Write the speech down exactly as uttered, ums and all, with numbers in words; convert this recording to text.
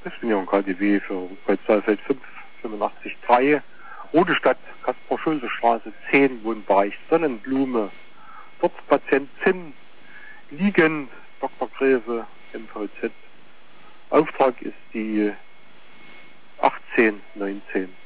Ich bin ja im K D W für Kreuzfeld fünf fünfundachtzig drei, Rote Stadt, Kaspar-Schulze-Straße zehn, Wohnbereich Sonnenblume. Dort Patient Zinn, liegend, Doktor Gräfe, M V Z. Auftrag ist die achtzehn neunzehn.